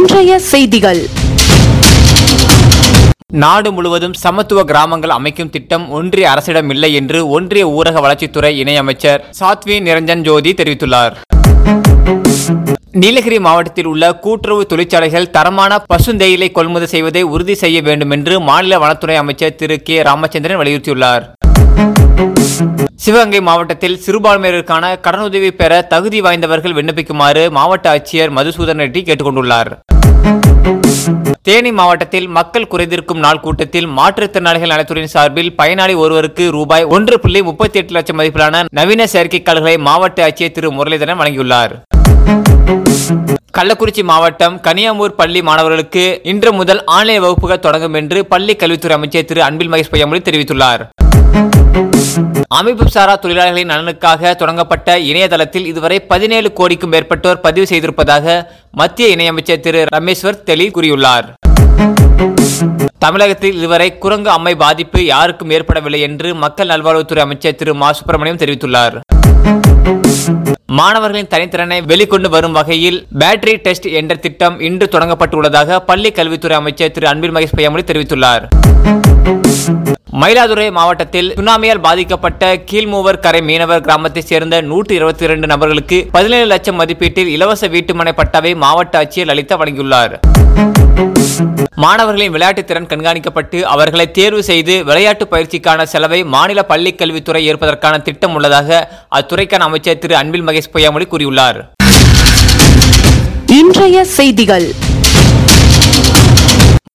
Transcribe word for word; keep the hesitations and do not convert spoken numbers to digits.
இன்றைய செய்திகள். நாடு முழுவதும் சமத்துவ கிராமங்கள் அமைக்கும் திட்டம் ஒன்றிய அரசிடம் இல்லை என்று ஒன்றிய ஊரக வளர்ச்சித்துறை இணையமைச்சர் சாத்வி நிரஞ்சன் ஜோதி தெரிவித்துள்ளார். நீலகிரி மாவட்டத்தில் உள்ள கூட்டுறவு தொழிற்சாலைகள் தரமான பசுந்தேயிலை கொள்முதல் செய்வதை உறுதி செய்ய வேண்டும் என்று மாநில வனத்துறை அமைச்சர் திரு கே ராமச்சந்திரன் வலியுறுத்தியுள்ளார். சிவகங்கை மாவட்டத்தில் சிறுபான்மையினருக்கான கடனுதவி பெற தகுதி வாய்ந்தவர்கள் விண்ணப்பிக்குமாறு மாவட்ட ஆட்சியர் மதுசூதன் ரெட்டி கேட்டுக்கொண்டுள்ளார். தேனி மாவட்டத்தில் மக்கள் குறைதீர்க்கும் நாள் கூட்டத்தில் மாற்றுத்திறனாளிகள் நலத்துறையின் சார்பில் பயனாளி ஒருவருக்கு ரூபாய் ஒன்று புள்ளி முப்பத்தி எட்டு லட்சம் மதிப்பிலான நவீன செயற்கை கால்களை மாவட்ட ஆட்சியர் திரு முரளிதரன் வழங்கியுள்ளார். கள்ளக்குறிச்சி மாவட்டம் கனியாமூர் பள்ளி மாணவர்களுக்கு இன்று முதல் ஆன்லைன் வகுப்புகள் தொடங்கும் என்று பள்ளி கல்வித்துறை அமைச்சர் திரு அன்பில் மகேஷ் பொய்யாமொழி தெரிவித்துள்ளார். அமைப்பு சாரா தொழிலாளர்களின் நலனுக்காக தொடங்கப்பட்ட இணையதளத்தில் இதுவரை பதினேழு கோடிக்கும் மேற்பட்டோர் பதிவு செய்திருப்பதாக மத்திய இணையமைச்சர் திரு ரமேஸ்வர் தெலி கூறியுள்ளார். தமிழகத்தில் இதுவரை குரங்கு அம்மை பாதிப்பு யாருக்கும் ஏற்படவில்லை என்று மக்கள் நல்வாழ்வுத்துறை அமைச்சர் திரு மா சுப்பிரமணியம் தெரிவித்துள்ளார். மாணவர்களின் தனித்திறனை வெளிக்கொண்டு வரும் வகையில் பேட்டரி டெஸ்ட் என்ற திட்டம் இன்று தொடங்கப்பட்டுள்ளதாக பள்ளி கல்வித்துறை அமைச்சர் திரு அன்பில் மகேஷ் பொய்யாமொழி தெரிவித்துள்ளார். மயிலாடுதுறை மாவட்டத்தில் சுனாமியால் பாதிக்கப்பட்ட கீழ்மூவர் கரை மீனவர் கிராமத்தை சேர்ந்த நூற்றி இருபத்தி இரண்டு நபர்களுக்கு பதினேழு லட்சம் மதிப்பீட்டில் இலவச வீட்டுமனை பட்டாவை மாவட்ட ஆட்சியர் லலிதா வழங்கியுள்ளார். மாணவர்களின் விளையாட்டு திறன் கண்காணிக்கப்பட்டு அவர்களை தேர்வு செய்து விளையாட்டு பயிற்சிக்கான செலவை மாநில பள்ளி கல்வித்துறை ஏற்பதற்கான திட்டம் உள்ளதாக அத்துறைக்கான அமைச்சர் திரு அன்பில் மகேஷ் பொய்யாமொழி கூறியுள்ளார். இன்றைய செய்திகள்.